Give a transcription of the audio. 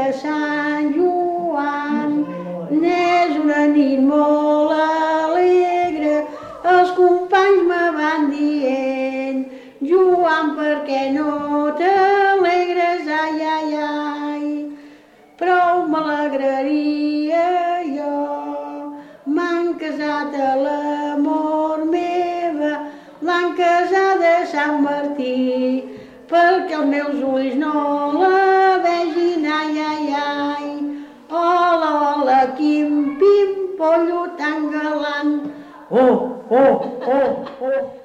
Sant Joan. N'és una nit molt alegre, els companys me van dient: Joan, per què no t'alegres, ai, ai, ai? Prou m'alegraria jo, m'han casat a l'amor meva, l'han casat a Sant Martí, perquè els meus ulls no la vegin, ai, ai, ai. Hola, hola, quin pim, pollo tan galant. Oh, oh, oh, oh.